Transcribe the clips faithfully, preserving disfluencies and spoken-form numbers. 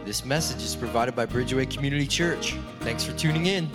This message is provided by Bridgeway Community Church. Thanks for tuning in.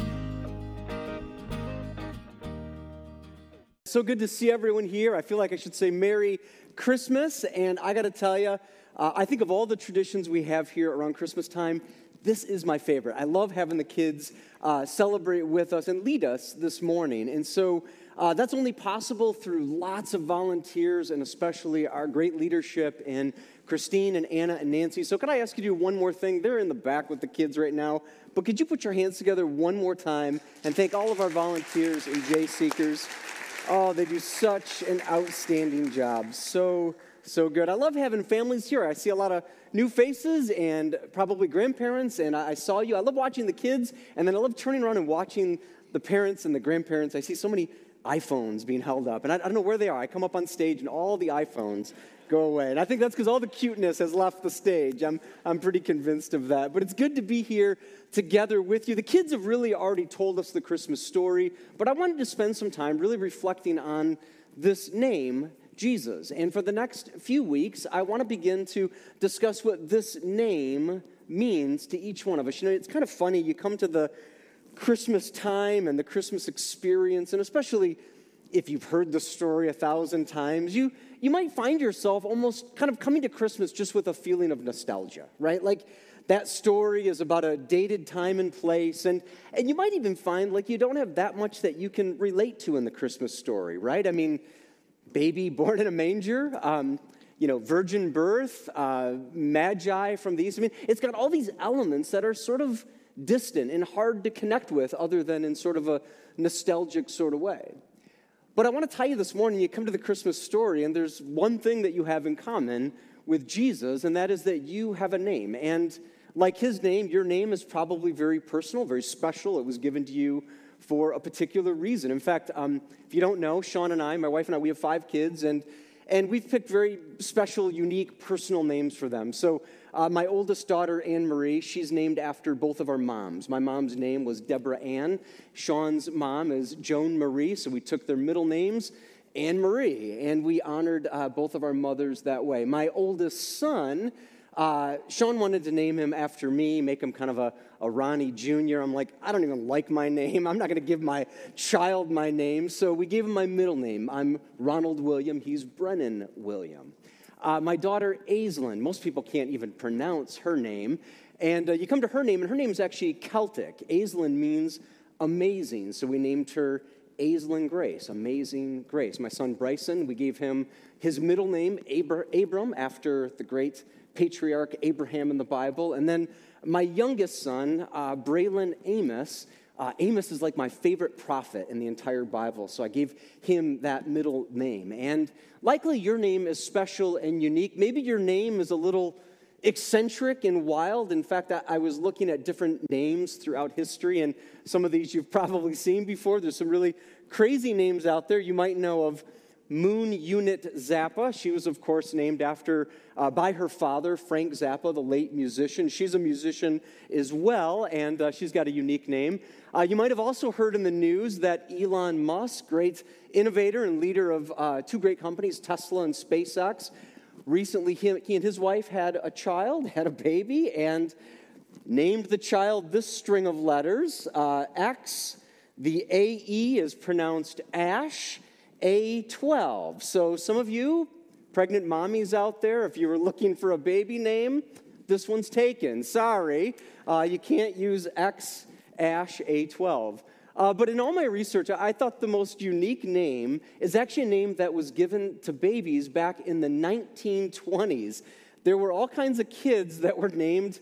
So good to see everyone here. I feel like I should say Merry Christmas. And I got to tell you, uh, I think of all the traditions we have here around Christmas time, this is my favorite. I love having the kids uh, celebrate with us and lead us this morning. And so uh, that's only possible through lots of volunteers and especially our great leadership in Christine and Anna and Nancy. So could I ask you to do one more thing? They're in the back with the kids right now. But could you put your hands together one more time and thank all of our volunteers and J Seekers? Oh, they do such an outstanding job. So, so good. I love having families here. I see a lot of new faces and probably grandparents, and I saw you. I love watching the kids, and then I love turning around and watching the parents and the grandparents. I see so many iPhones being held up, and I, I don't know where they are. I come up on stage, and all the iPhones go away. And I think that's because all the cuteness has left the stage. I'm I'm pretty convinced of that. But it's good to be here together with you. The kids have really already told us the Christmas story, but I wanted to spend some time really reflecting on this name, Jesus. And for the next few weeks, I want to begin to discuss what this name means to each one of us. You know, it's kind of funny. You come to the Christmas time and the Christmas experience, and especially if you've heard the story a thousand times, you you might find yourself almost kind of coming to Christmas just with a feeling of nostalgia, right? Like that story is about a dated time and place, and, and you might even find like you don't have that much that you can relate to in the Christmas story, right? I mean, baby born in a manger, um, you know, virgin birth, uh, magi from the east. I mean, it's got all these elements that are sort of distant and hard to connect with other than in sort of a nostalgic sort of way. But I want to tell you this morning, you come to the Christmas story, and there's one thing that you have in common with Jesus, and that is that you have a name. And like his name, your name is probably very personal, very special. It was given to you for a particular reason. In fact, um, if you don't know, Sean and I, my wife and I, we have five kids, and and we've picked very special, unique, personal names for them. So uh, my oldest daughter, Anne Marie, she's named after both of our moms. My mom's name was Deborah Ann. Sean's mom is Joan Marie, so we took their middle names, Anne Marie, and we honored uh, both of our mothers that way. My oldest son, uh, Sean wanted to name him after me, make him kind of a, a Ronnie Junior I'm like, I don't even like my name. I'm not going to give my child my name. So we gave him my middle name. I'm Ronald William. He's Brennan William. Uh, my daughter, Aislinn, most people can't even pronounce her name. And uh, you come to her name, and her name is actually Celtic. Aislinn means amazing. So we named her Aislinn Grace, Amazing Grace. My son, Bryson, we gave him his middle name, Abra- Abram, after the great patriarch Abraham in the Bible. And then my youngest son, uh, Braylon Amos, uh, Amos is like my favorite prophet in the entire Bible, so I gave him that middle name. And likely your name is special and unique. Maybe your name is a little eccentric and wild. In fact, I, I was looking at different names throughout history, and some of these you've probably seen before. There's some really crazy names out there. You might know of Moon Unit Zappa. She was, of course, named after, uh, by her father, Frank Zappa, the late musician. She's a musician as well, and uh, she's got a unique name. Uh, you might have also heard in the news that Elon Musk, great innovator and leader of uh, two great companies, Tesla and SpaceX, recently he, he and his wife had a child, had a baby, and named the child this string of letters, uh, X. The A E is pronounced Ash. A twelve. So some of you pregnant mommies out there, if you were looking for a baby name, this one's taken. Sorry, uh, you can't use X Ash A twelve. Uh, but in all my research, I thought the most unique name is actually a name that was given to babies back in the nineteen twenties. There were all kinds of kids that were named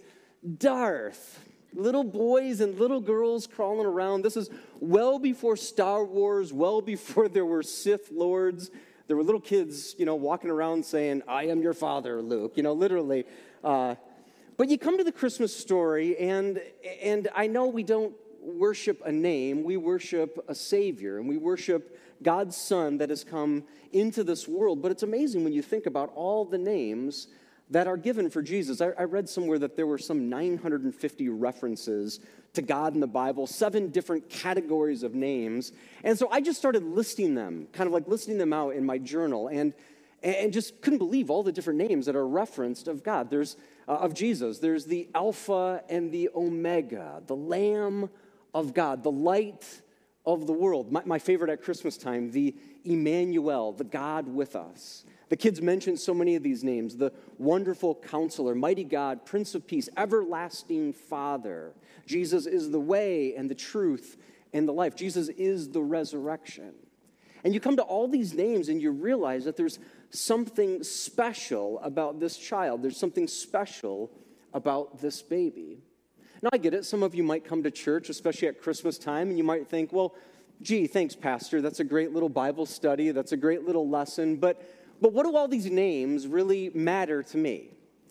Darth. Little boys and little girls crawling around. This is well before Star Wars, well before there were Sith Lords. There were little kids, you know, walking around saying, I am your father, Luke, you know, literally. Uh, but you come to the Christmas story, and and I know we don't worship a name. We worship a Savior, and we worship God's Son that has come into this world. But it's amazing when you think about all the names that are given for Jesus. I, I read somewhere that there were some nine hundred fifty references to God in the Bible, seven different categories of names. And so I just started listing them, kind of like listing them out in my journal. And and just couldn't believe all the different names that are referenced of God. There's uh, of Jesus. There's the Alpha and the Omega, the Lamb of God, the light of the world. My, my favorite at Christmas time, the Emmanuel, the God with us. The kids mentioned so many of these names: the Wonderful Counselor, Mighty God, Prince of Peace, Everlasting Father. Jesus is the way and the truth and the life. Jesus is the resurrection. And you come to all these names and you realize that there's something special about this child. There's something special about this baby. Now, I get it. Some of you might come to church, especially at Christmas time, and you might think, well, gee, thanks, Pastor. That's a great little Bible study. That's a great little lesson. But, but what do all these names really matter to me?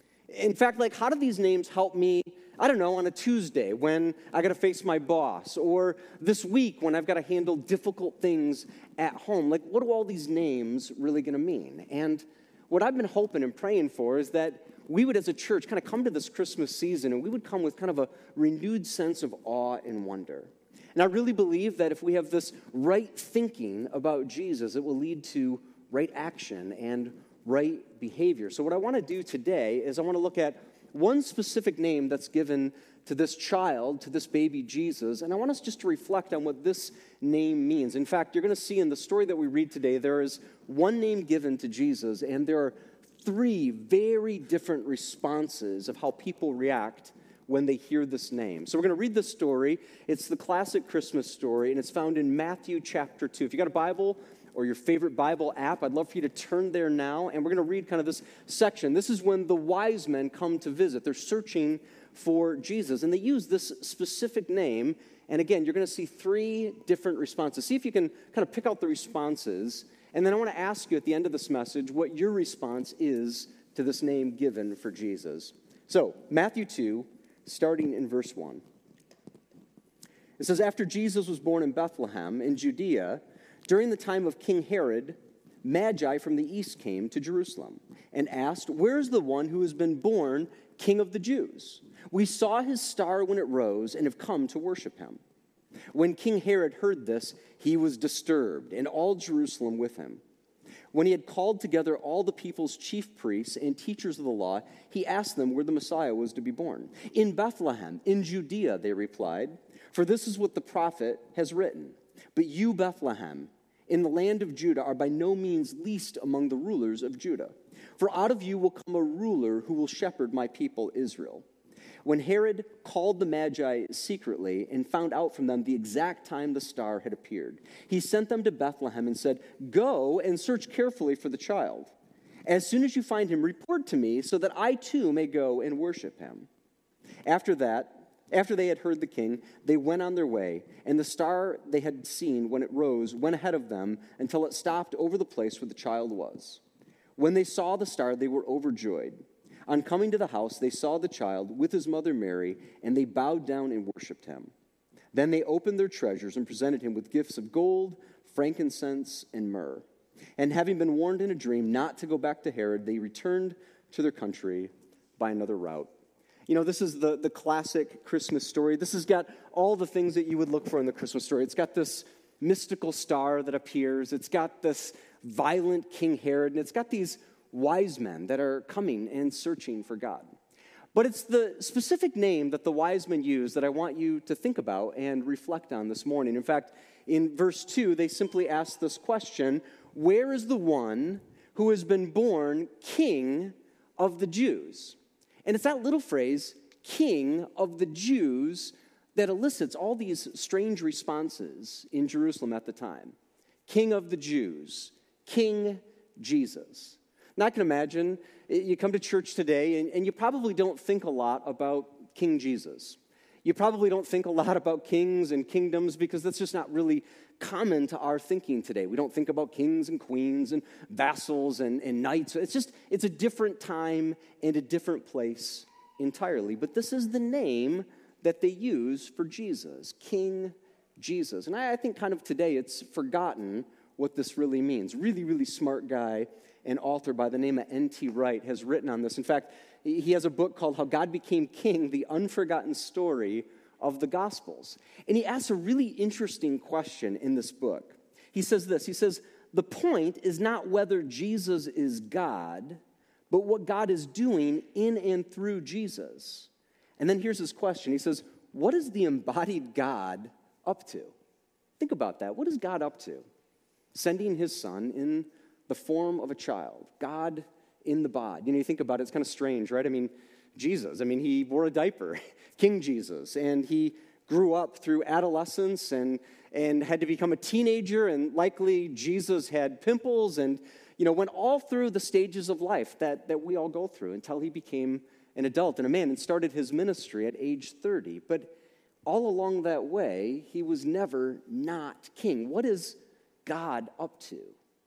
In fact, like, how do these names help me, I don't know, on a Tuesday when I got to face my boss, or this week when I've got to handle difficult things at home? Like, what do all these names really going to mean? And what I've been hoping and praying for is that we would, as a church, kind of come to this Christmas season, and we would come with kind of a renewed sense of awe and wonder. And I really believe that if we have this right thinking about Jesus, it will lead to right action and right behavior. So what I want to do today is I want to look at one specific name that's given to this child, to this baby Jesus, and I want us just to reflect on what this name means. In fact, you're going to see in the story that we read today, there is one name given to Jesus, and there are three very different responses of how people react when they hear this name. So we're going to read this story. It's the classic Christmas story, and it's found in Matthew chapter two. If you got a Bible or your favorite Bible app, I'd love for you to turn there now, and we're going to read kind of this section. This is when the wise men come to visit. They're searching for Jesus, and they use this specific name, and again, you're going to see three different responses. See if you can kind of pick out the responses, and then I want to ask you at the end of this message what your response is to this name given for Jesus. So, Matthew two, starting in verse one. It says, "After Jesus was born in Bethlehem in Judea, during the time of King Herod, Magi from the east came to Jerusalem and asked, 'Where is the one who has been born King of the Jews? We saw his star when it rose and have come to worship him.' When King Herod heard this, he was disturbed, and all Jerusalem with him. When he had called together all the people's chief priests and teachers of the law, he asked them where the Messiah was to be born. 'In Bethlehem, in Judea,' they replied, 'for this is what the prophet has written. But you, Bethlehem, in the land of Judah, are by no means least among the rulers of Judah. For out of you will come a ruler who will shepherd my people Israel.' When Herod called the Magi secretly and found out from them the exact time the star had appeared, he sent them to Bethlehem and said, 'Go and search carefully for the child. As soon as you find him, report to me so that I too may go and worship him.' After that, after they had heard the king, they went on their way, and the star they had seen when it rose went ahead of them until it stopped over the place where the child was. When they saw the star, they were overjoyed. On coming to the house, they saw the child with his mother Mary, and they bowed down and worshipped him. Then they opened their treasures and presented him with gifts of gold, frankincense, and myrrh. And having been warned in a dream not to go back to Herod, they returned to their country by another route." You know, this is the, the classic Christmas story. This has got all the things that you would look for in the Christmas story. It's got this mystical star that appears. It's got this violent King Herod, and it's got these wise men that are coming and searching for God. But it's the specific name that the wise men use that I want you to think about and reflect on this morning. In fact, in verse two, they simply ask this question, "Where is the one who has been born King of the Jews?" And it's that little phrase, "King of the Jews," that elicits all these strange responses in Jerusalem at the time. King of the Jews, King Jesus. Now, I can imagine you come to church today, and, and you probably don't think a lot about King Jesus. You probably don't think a lot about kings and kingdoms because that's just not really common to our thinking today. We don't think about kings and queens and vassals and, and knights. It's just, it's a different time and a different place entirely. But this is the name that they use for Jesus, King Jesus. And I, I think kind of today it's forgotten what this really means. Really, really smart guy, an author by the name of N T Wright, has written on this. In fact, he has a book called How God Became King, The Unforgotten Story of the Gospels. And he asks a really interesting question in this book. He says this, he says, the point is not whether Jesus is God, but what God is doing in and through Jesus. And then here's his question. He says, what is the embodied God up to? Think about that. What is God up to? Sending his son in the form of a child, God in the bod. You know, you think about it, it's kind of strange, right? I mean, Jesus, I mean, he wore a diaper, King Jesus, and he grew up through adolescence and, and had to become a teenager, and likely Jesus had pimples and, you know, went all through the stages of life that, that we all go through until he became an adult and a man and started his ministry at age thirty. But all along that way, he was never not king. What is God up to?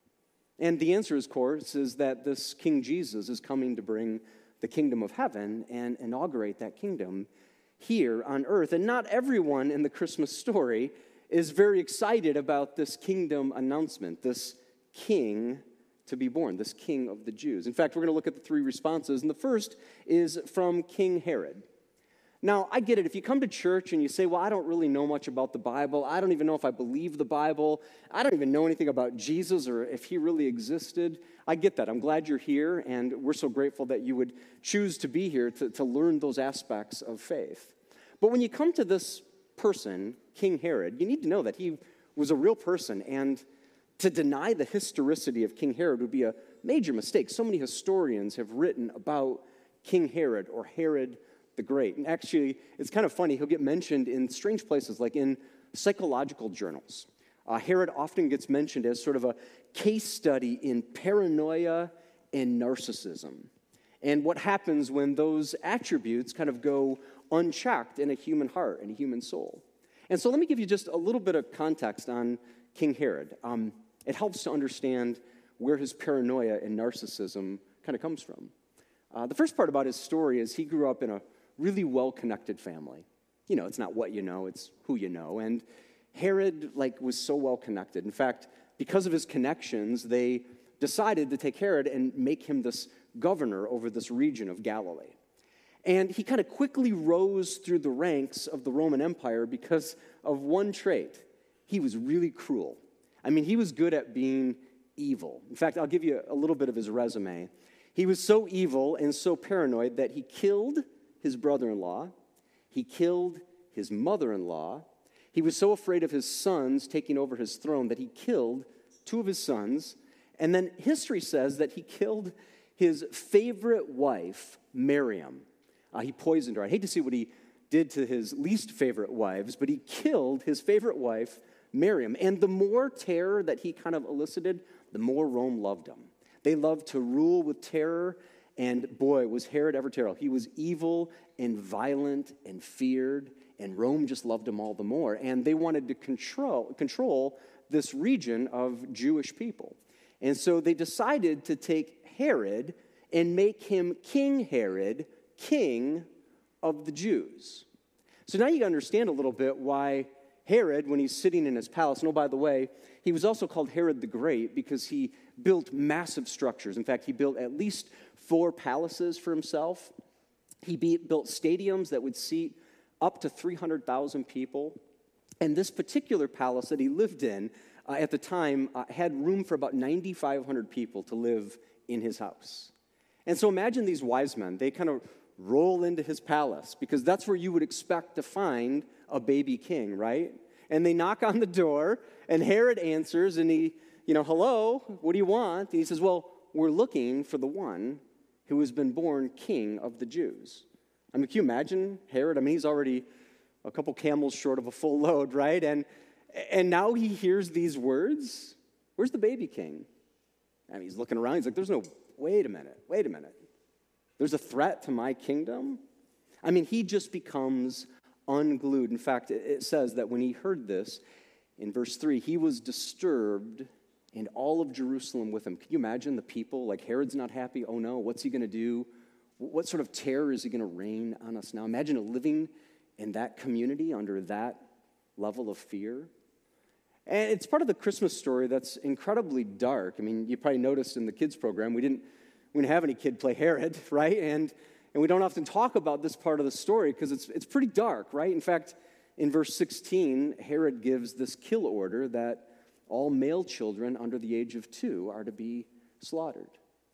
And the answer, of course, is that this King Jesus is coming to bring the kingdom of heaven and inaugurate that kingdom here on earth. And not everyone in the Christmas story is very excited about this kingdom announcement, this king to be born, this king of the Jews. In fact, we're going to look at the three responses, and the first is from King Herod. Now, I get it. If you come to church and you say, well, I don't really know much about the Bible. I don't even know if I believe the Bible. I don't even know anything about Jesus or if he really existed. I get that. I'm glad you're here, and we're so grateful that you would choose to be here to, to learn those aspects of faith. But when you come to this person, King Herod, you need to know that he was a real person, and to deny the historicity of King Herod would be a major mistake. So many historians have written about King Herod or Herod the Great. And actually, it's kind of funny. He'll get mentioned in strange places, like in psychological journals. Uh, Herod often gets mentioned as sort of a case study in paranoia and narcissism, and what happens when those attributes kind of go unchecked in a human heart and a human soul. And so let me give you just a little bit of context on King Herod. Um, it helps to understand where his paranoia and narcissism kind of comes from. Uh, the first part about his story is he grew up in a really well-connected family. You know, it's not what you know, it's who you know. And Herod, like, was so well-connected. In fact, because of his connections, they decided to take Herod and make him this governor over this region of Galilee. And he kind of quickly rose through the ranks of the Roman Empire because of one trait. He was really cruel. I mean, he was good at being evil. In fact, I'll give you a little bit of his resume. He was so evil and so paranoid that he killed his brother-in-law. He killed his mother-in-law. He was so afraid of his sons taking over his throne that he killed two of his sons. And then history says that he killed his favorite wife, Miriam. Uh, he poisoned her. I hate to see what he did to his least favorite wives, but he killed his favorite wife, Miriam. And the more terror that he kind of elicited, the more Rome loved him. They loved to rule with terror, and boy, was Herod ever terrible. He was evil and violent and feared, and Rome just loved him all the more. And they wanted to control, control this region of Jewish people. And so they decided to take Herod and make him King Herod, king of the Jews. So now you understand a little bit why Herod, when he's sitting in his palace, and oh, by the way, he was also called Herod the Great because he built massive structures. In fact, he built at least four palaces for himself. He built stadiums that would seat up to three hundred thousand people. And this particular palace that he lived in uh, at the time uh, had room for about nine thousand five hundred people to live in his house. And so imagine these wise men. They kind of roll into his palace because that's where you would expect to find a baby king, right? And they knock on the door, and Herod answers, and he, you know, hello, what do you want? And he says, well, we're looking for the one who has been born king of the Jews. I mean, can you imagine Herod? I mean, he's already a couple camels short of a full load, right? And and now he hears these words. Where's the baby king? I mean, he's looking around. He's like, there's no, wait a minute, wait a minute. There's a threat to my kingdom? I mean, he just becomes unglued. In fact, it says that when he heard this, in verse three, he was disturbed, and all of Jerusalem with him. Can you imagine the people? Like, Herod's not happy. Oh, no, what's he going to do? What sort of terror is he going to rain on us now? Imagine living in that community under that level of fear. And it's part of the Christmas story that's incredibly dark. I mean, you probably noticed in the kids program, we didn't, we didn't have any kid play Herod, right? And and we don't often talk about this part of the story because it's it's pretty dark, right? In fact, in verse sixteen, Herod gives this kill order that all male children under the age of two are to be slaughtered.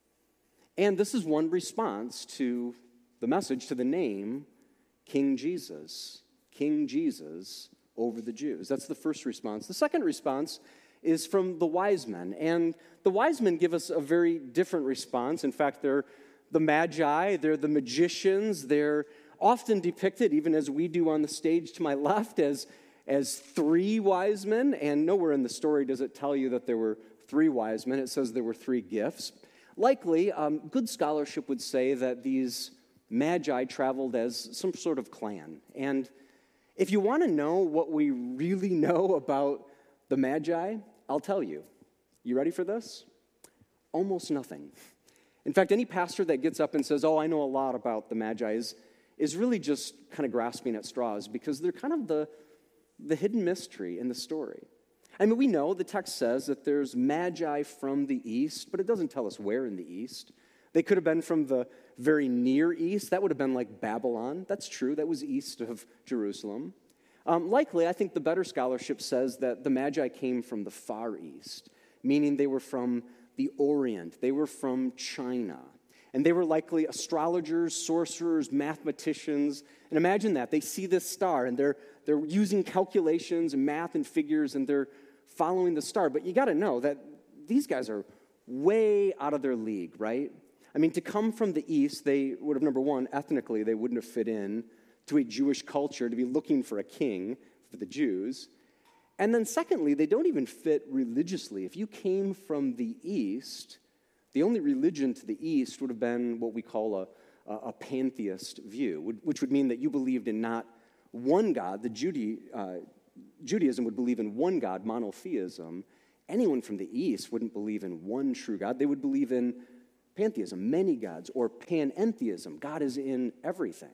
And this is one response to the message, to the name, King Jesus. King Jesus over the Jews. That's the first response. The second response is from the wise men. And the wise men give us a very different response. In fact, they're the magi, they're the magicians. They're often depicted, even as we do on the stage to my left, as, as three wise men. And nowhere in the story does it tell you that there were three wise men. It says there were three gifts. Likely, um, good scholarship would say that these magi traveled as some sort of clan. And if you want to know what we really know about the magi, I'll tell you. You ready for this? Almost nothing. In fact, any pastor that gets up and says, oh, I know a lot about the magi is, is really just kind of grasping at straws because they're kind of the, the hidden mystery in the story. I mean, we know the text says that there's magi from the east, but it doesn't tell us where in the east. They could have been from the very near east. That would have been like Babylon. That's true. That was east of Jerusalem. Um, likely, I think the better scholarship says that the magi came from the far east, meaning they were from the Orient. They were from China. And they were likely astrologers, sorcerers, mathematicians. And imagine that. They see this star, and they're, they're using calculations and math and figures, and they're following the star. But you got to know that these guys are way out of their league, right? I mean, to come from the east, they would have, number one, ethnically, they wouldn't have fit in to a Jewish culture to be looking for a king for the Jews. And then secondly, they don't even fit religiously. If you came from the east, the only religion to the east would have been what we call a, a pantheist view, which would mean that you believed in not one God. The Jude, uh, Judaism would believe in one God, monotheism. Anyone from the east wouldn't believe in one true God. They would believe in pantheism, many gods, or panentheism. God is in everything.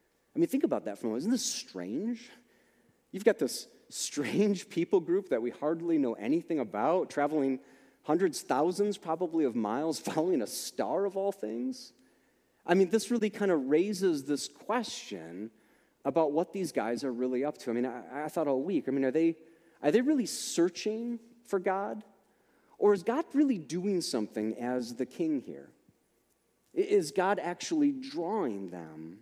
I mean, think about that for a moment. Isn't this strange? You've got this strange people group that we hardly know anything about, traveling hundreds, thousands probably of miles, following a star of all things. I mean, this really kind of raises this question about what these guys are really up to. I mean, I, I thought all week, I mean, are they, are they really searching for God? Or is God really doing something as the king here? Is God actually drawing them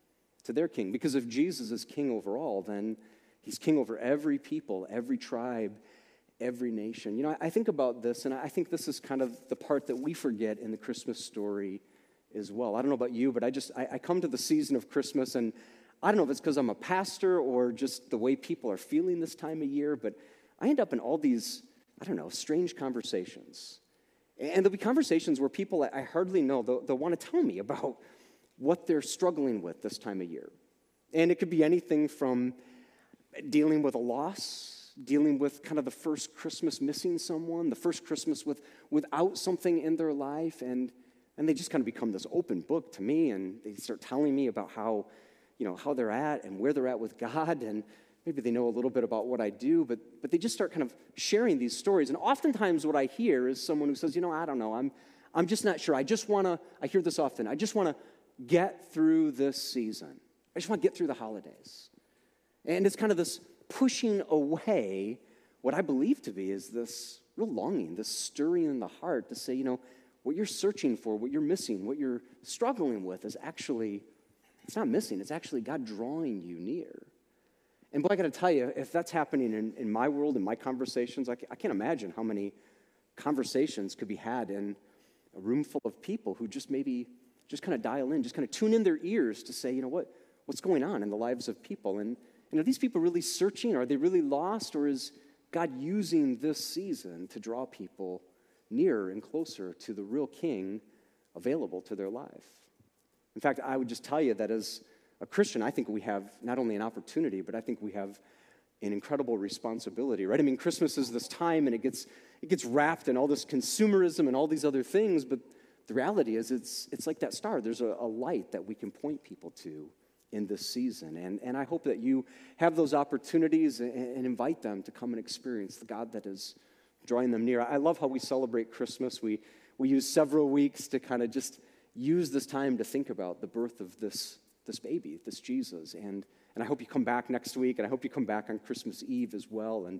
to their king? Because if Jesus is king over all, then he's king over every people, every tribe, every nation. You know, I think about this, and I think this is kind of the part that we forget in the Christmas story as well. I don't know about you, but I just, I, I come to the season of Christmas, and I don't know if it's because I'm a pastor or just the way people are feeling this time of year, but I end up in all these, I don't know, strange conversations. And there'll be conversations where people I hardly know, they'll, they'll want to tell me about what they're struggling with this time of year. And it could be anything from dealing with a loss, dealing with kind of the first Christmas missing someone, the first Christmas with without something in their life, and and they just kind of become this open book to me, and they start telling me about how, you know, how they're at and where they're at with God, and maybe they know a little bit about what I do, but but they just start kind of sharing these stories. And oftentimes what I hear is someone who says, you know, I don't know, I'm I'm just not sure. I just want to, I hear this often, I just want to get through this season. I just want to get through the holidays. And it's kind of this pushing away what I believe to be is this real longing, this stirring in the heart to say, you know, what you're searching for, what you're missing, what you're struggling with is actually, it's not missing, it's actually God drawing you near. And boy, I got to tell you, if that's happening in, in my world, in my conversations, I, I can't imagine how many conversations could be had in a room full of people who just maybe just kind of dial in, just kind of tune in their ears to say, you know, what what's going on in the lives of people? And, and are these people really searching? Are they really lost? Or is God using this season to draw people nearer and closer to the real king available to their life? In fact, I would just tell you that as a Christian, I think we have not only an opportunity, but I think we have an incredible responsibility, right? I mean, Christmas is this time, and it gets it gets wrapped in all this consumerism and all these other things, but the reality is it's it's like that star. There's a, a light that we can point people to in this season, and, and I hope that you have those opportunities and, and invite them to come and experience the God that is drawing them near. I love how we celebrate Christmas. We, we use several weeks to kind of just use this time to think about the birth of this this baby, this Jesus. And and I hope you come back next week, and I hope you come back on Christmas Eve as well. And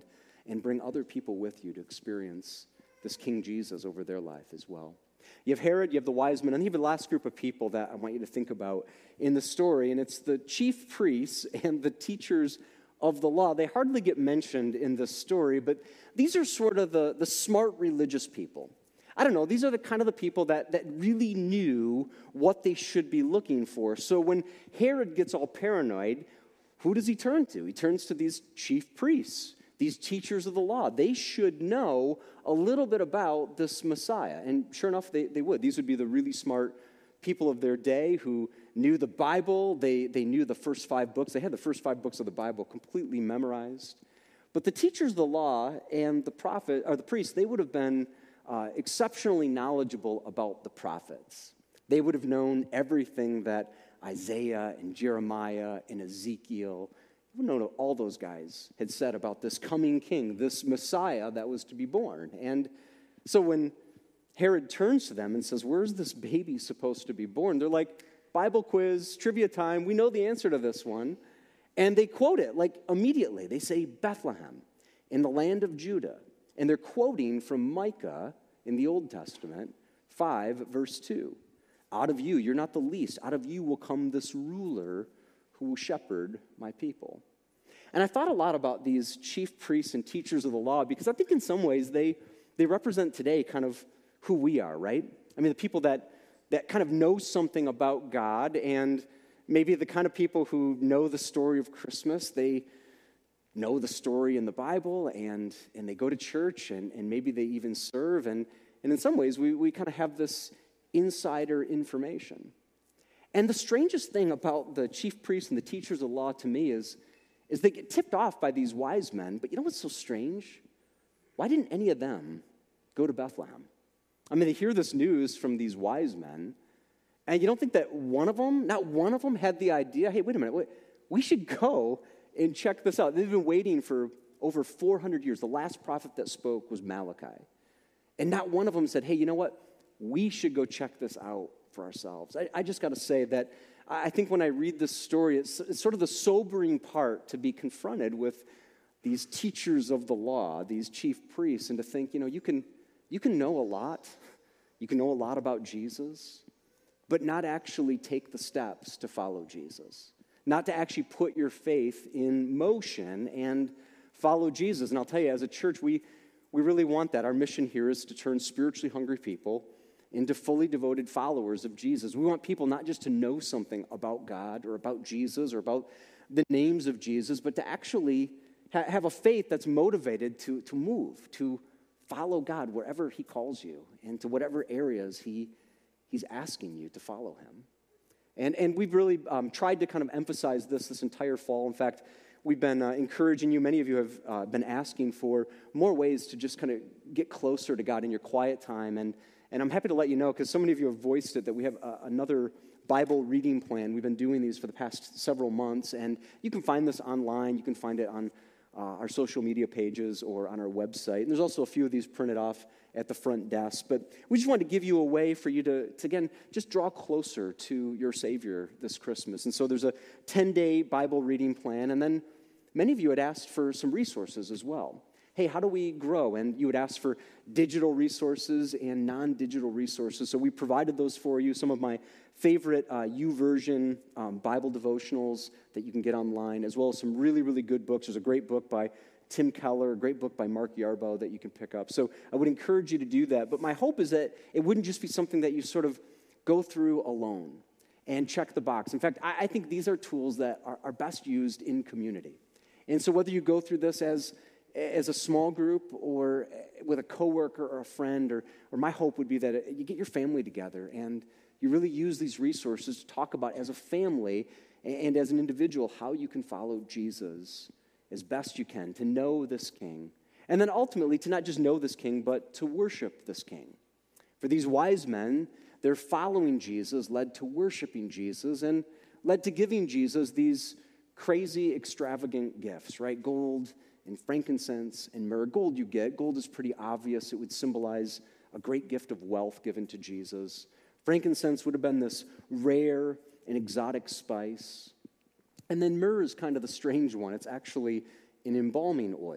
and bring other people with you to experience this King Jesus over their life as well. You have Herod, you have the wise men, and you have the last group of people that I want you to think about in the story, and it's the chief priests and the teachers of the law. They hardly get mentioned in this story, but these are sort of the, the smart religious people. I don't know, these are the kind of the people that, that really knew what they should be looking for. So when Herod gets all paranoid, who does he turn to? He turns to these chief priests, these teachers of the law. They should know a little bit about this Messiah. And sure enough, they, they would. These would be the really smart people of their day who knew the Bible. They, they knew the first five books. They had the first five books of the Bible completely memorized. But the teachers of the law and the prophet, or the priests, they would have been uh, exceptionally knowledgeable about the prophets. They would have known everything that Isaiah and Jeremiah and Ezekiel, you know, all those guys had said about this coming king, this Messiah that was to be born. And so when Herod turns to them and says, where's this baby supposed to be born? They're like, Bible quiz, trivia time, we know the answer to this one. And they quote it like immediately. They say Bethlehem in the land of Judah. And they're quoting from Micah in the Old Testament, five, verse two. Out of you, you're not the least, out of you will come this ruler who will shepherd my people. And I thought a lot about these chief priests and teachers of the law because I think in some ways they, they represent today kind of who we are, right? I mean, the people that, that kind of know something about God, and maybe the kind of people who know the story of Christmas. They know the story in the Bible, and, and they go to church, and, and maybe they even serve. And, and in some ways, we, we kind of have this insider information. And the strangest thing about the chief priests and the teachers of the law to me is, is they get tipped off by these wise men. But you know what's so strange? Why didn't any of them go to Bethlehem? I mean, they hear this news from these wise men, and you don't think that one of them, not one of them, had the idea, hey, wait a minute, wait, we should go and check this out. They've been waiting for over four hundred years. The last prophet that spoke was Malachi. And not one of them said, hey, you know what? We should go check this out for ourselves. I, I just got to say that I think when I read this story, it's, it's sort of the sobering part to be confronted with these teachers of the law, these chief priests, and to think, you know, you can you can know a lot. You can know a lot about Jesus, but not actually take the steps to follow Jesus. Not to actually put your faith in motion and follow Jesus. And I'll tell you, as a church, we, we really want that. Our mission here is to turn spiritually hungry people into fully devoted followers of Jesus. We want people not just to know something about God or about Jesus or about the names of Jesus, but to actually ha- have a faith that's motivated to, to move, to follow God wherever he calls you and to whatever areas he, he's asking you to follow him. And, and we've really um, tried to kind of emphasize this this entire fall. In fact, we've been uh, encouraging you. Many of you have uh, been asking for more ways to just kind of get closer to God in your quiet time. And, and I'm happy to let you know, because so many of you have voiced it, that we have uh, another Bible reading plan. We've been doing these for the past several months. And you can find this online. You can find it on uh, our social media pages or on our website. And there's also a few of these printed off at the front desk. But we just wanted to give you a way for you to, to, again, just draw closer to your Savior this Christmas. And so there's a ten-day Bible reading plan. And then many of you had asked for some resources as well. Hey, how do we grow? And you would ask for digital resources and non-digital resources. So we provided those for you. Some of my favorite uh, YouVersion um, Bible devotionals that you can get online, as well as some really, really good books. There's a great book by Tim Keller, a great book by Mark Yarbough that you can pick up. So I would encourage you to do that. But my hope is that it wouldn't just be something that you sort of go through alone and check the box. In fact, I, I think these are tools that are, are best used in community. And so whether you go through this as, as a small group or with a coworker or a friend, or, or my hope would be that you get your family together and you really use these resources to talk about as a family and as an individual how you can follow Jesus as best you can, to know this King. And then ultimately to not just know this King, but to worship this King. For these wise men, their following Jesus led to worshiping Jesus and led to giving Jesus these crazy, extravagant gifts, right? Gold and frankincense and myrrh. Gold you get. Gold is pretty obvious. It would symbolize a great gift of wealth given to Jesus. Frankincense would have been this rare and exotic spice. And then myrrh is kind of the strange one. It's actually an embalming oil.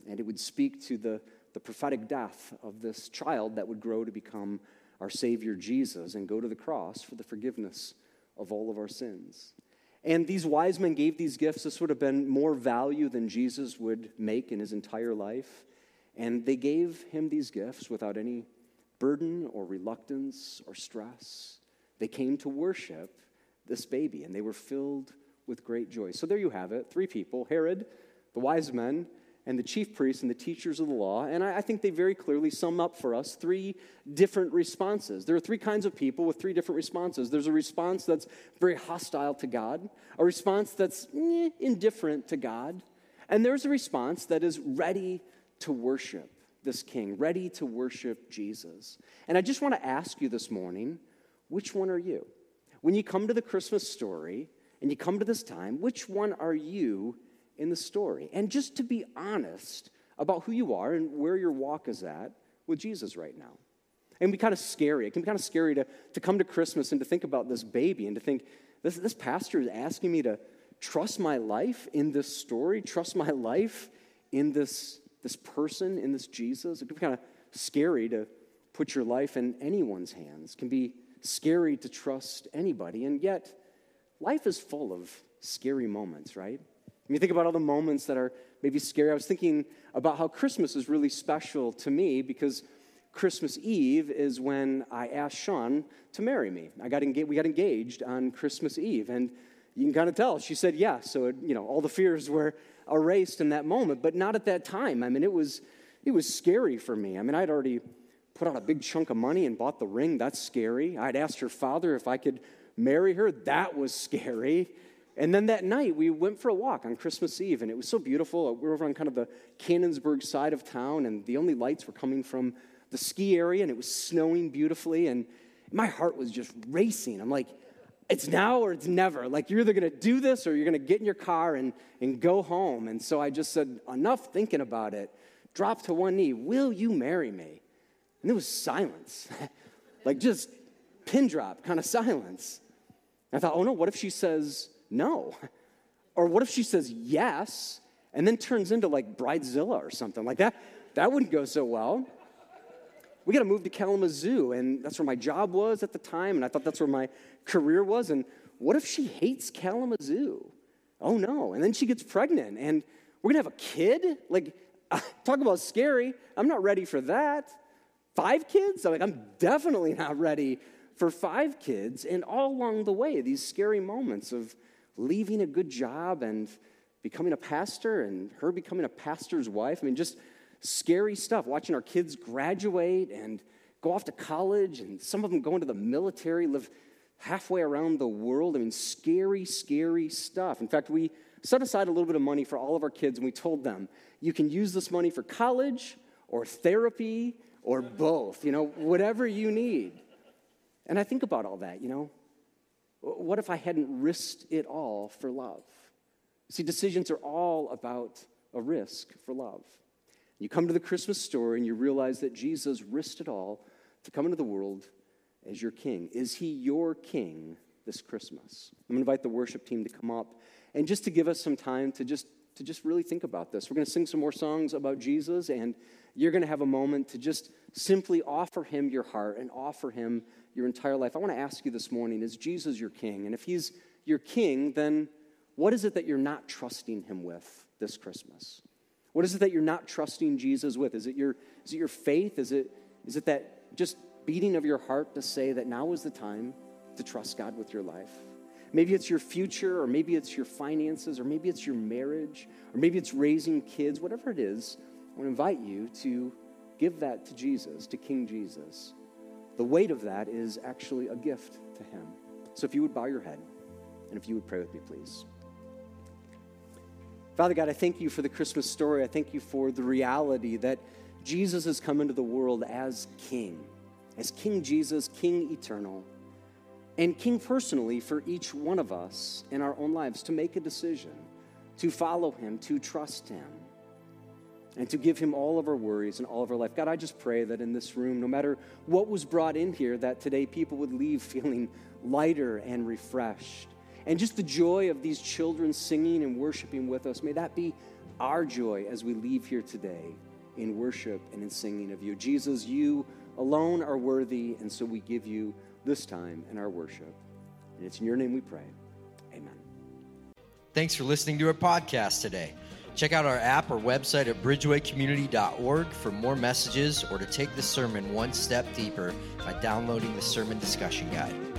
and it would speak to the, the prophetic death of this child that would grow to become our Savior Jesus and go to the cross for the forgiveness of all of our sins. And these wise men gave these gifts. This would have been more value than Jesus would make in his entire life. And they gave him these gifts without any burden or reluctance or stress. They came to worship this baby, and they were filled with great joy. So there you have it, three people, Herod, the wise men, and the chief priests and the teachers of the law. And I, I think they very clearly sum up for us three different responses. There are three kinds of people with three different responses. There's a response that's very hostile to God, a response that's eh, indifferent to God, and there's a response that is ready to worship this king, ready to worship Jesus. And I just want to ask you this morning, which one are you? When you come to the Christmas story and you come to this time, which one are you in the story? And just to be honest about who you are and where your walk is at with Jesus right now. It can be kind of scary. It can be kind of scary to, to come to Christmas and to think about this baby and to think, this, this pastor is asking me to trust my life in this story, trust my life in this, this person, in this Jesus. It can be kind of scary to put your life in anyone's hands. It can be scary to trust anybody. And yet, life is full of scary moments, right? When you think about all the moments that are maybe scary, I was thinking about how Christmas is really special to me because Christmas Eve is when I asked Sean to marry me. I got engaged, we got engaged on Christmas Eve, and you can kind of tell. She said yes, so it, you know all the fears were erased in that moment, but not at that time. I mean, it was it was scary for me. I mean, I'd already put out a big chunk of money and bought the ring. That's scary. I'd asked her father if I could marry her. That was scary. And then that night, we went for a walk on Christmas Eve, and it was so beautiful. We were over on kind of the Cannonsburg side of town, and the only lights were coming from the ski area, and it was snowing beautifully, and my heart was just racing. I'm like, it's now or it's never. Like, you're either going to do this or you're going to get in your car and, and go home. And so I just said, enough thinking about it. Dropped to one knee. Will you marry me? And there was silence. Like, just pin drop kind of silence. And I thought, oh, no, what if she says no? Or what if she says yes and then turns into like Bridezilla or something like that? That wouldn't go so well. We got to move to Kalamazoo, and that's where my job was at the time, and I thought that's where my career was. And what if she hates Kalamazoo? Oh, no. And then she gets pregnant, and we're going to have a kid? Like, talk about scary. I'm not ready for that. Five kids? I'm like, I'm definitely not ready for five kids. And all along the way, these scary moments of leaving a good job and becoming a pastor and her becoming a pastor's wife. I mean, just scary stuff, watching our kids graduate and go off to college, and some of them go into the military, live halfway around the world. I mean, scary, scary stuff. In fact, we set aside a little bit of money for all of our kids, and we told them, you can use this money for college or therapy or both, you know, whatever you need. And I think about all that, you know. What if I hadn't risked it all for love? See, decisions are all about a risk for love. You come to the Christmas story and you realize that Jesus risked it all to come into the world as your king. Is he your king this Christmas? I'm going to invite the worship team to come up and just to give us some time to just to just really think about this. We're going to sing some more songs about Jesus, and you're going to have a moment to just simply offer him your heart and offer him your entire life. I want to ask you this morning, is Jesus your king? And if he's your king, then what is it that you're not trusting him with this Christmas? What is it that you're not trusting Jesus with? Is it your, is it your faith? Is it, is it that just beating of your heart to say that now is the time to trust God with your life? Maybe it's your future, or maybe it's your finances, or maybe it's your marriage, or maybe it's raising kids. Whatever it is, I want to invite you to give that to Jesus, to King Jesus. The weight of that is actually a gift to him. So if you would bow your head, and if you would pray with me, please. Father God, I thank you for the Christmas story. I thank you for the reality that Jesus has come into the world as King, as King Jesus, King eternal, and King personally for each one of us in our own lives to make a decision, to follow him, to trust him, and to give him all of our worries and all of our life. God, I just pray that in this room, no matter what was brought in here, that today people would leave feeling lighter and refreshed. And just the joy of these children singing and worshiping with us, may that be our joy as we leave here today in worship and in singing of you. Jesus, you alone are worthy, and so we give you this time in our worship. And it's in your name we pray. Amen. Thanks for listening to our podcast today. Check out our app or website at bridgeway community dot org for more messages or to take the sermon one step deeper by downloading the sermon discussion guide.